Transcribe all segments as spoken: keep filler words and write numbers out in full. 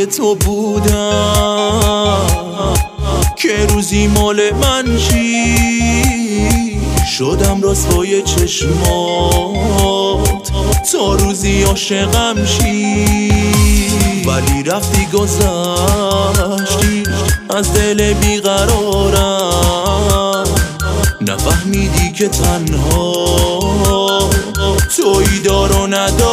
رویای تو بودم که روزی مال من شی، شدم رسوای چشمات تا روزی عاشقم شی. ولی رفتی گذشتی از دل بیقرارم، نفهمیدی که تنها تویی دار و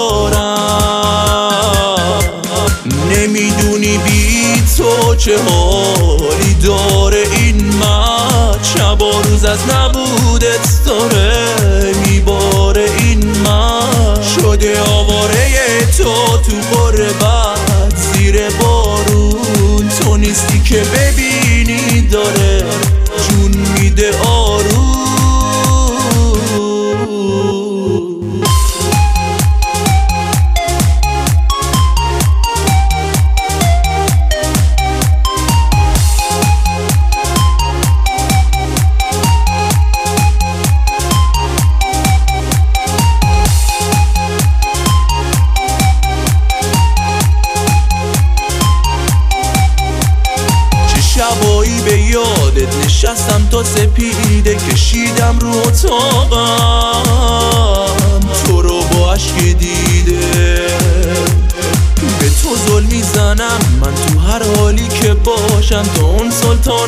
ندارم. نمیدونی بی تو چه حالی داره این من، شب و روز از نبودت داره میباره این من. شده آواره تو تو غربت زیر بارون، تو نیستی که ببینی داره جون میده آروم. شبایی به یادت نشستم تا سپیده کشیدم رو اتاقم، تو رو با عشق دیده به تو ظلم میزنم من تو هر حالی که باشم. تو اون سلطان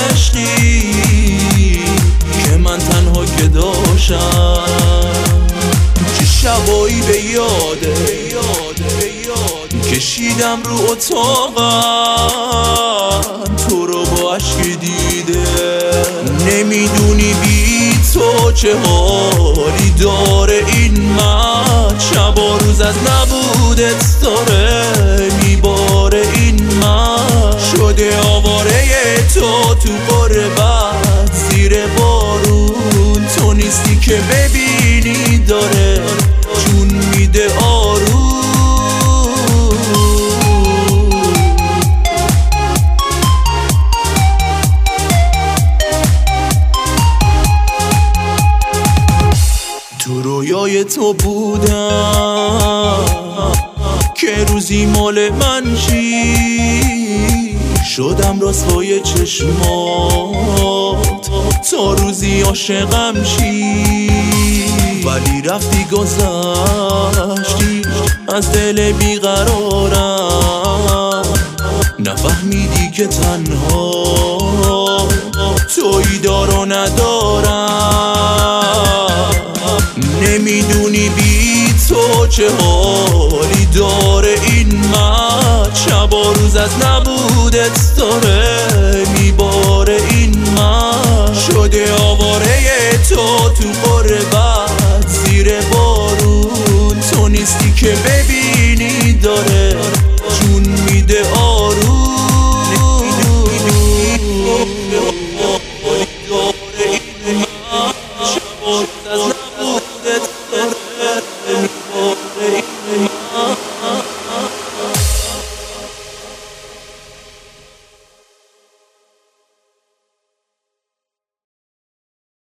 عشقی که من تنها که داشتم. چه شبایی به یاده کشیدم رو اتاقم، تو رو با عشق دیده. نمیدونی بی تو چه حالی داره این من، شب و روز از نبودت داره میباره این من. شده آواره تو تو غربت زیر بارون، تو نیستی که ببینی داره جون میده آروم. تو رویای تو بودم که روزی مال من شی، شدم رسوای چشمات تا روزی عاشقم شی. ولی رفتی گذشتی از دل بیقرارم، نفهمیدی که تنها تویی دار و ندارم. نمیدونی بی تو چه حالی داره این من، شب و روز از نبودت داره میباره این من. شده آواره تو تو غربت زیر بارون، تو نیستی که ببینی داره